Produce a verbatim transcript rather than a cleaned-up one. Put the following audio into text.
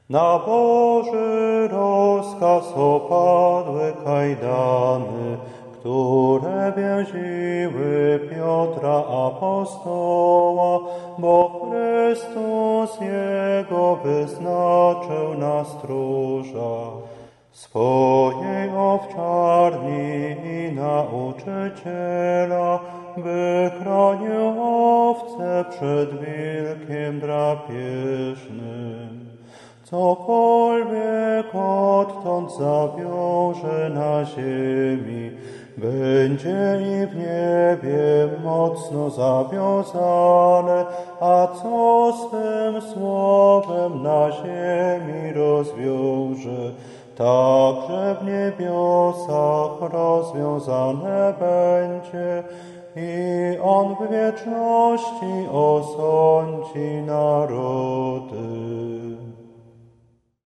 Na Boży rozkaz opadły kajdany, które więziły Piotra apostoła, bo Chrystus Jego wyznaczył na stróża swojej owczarni i nauczyciela, by chronił owce przed wilkiem drapieżnym. Cokolwiek odtąd zawiąże na ziemi, będzie i w niebie mocno zawiązane, a co swym słowem na ziemi rozwiąże, także w niebiosach rozwiązane będzie i On w wieczności osądzi narody.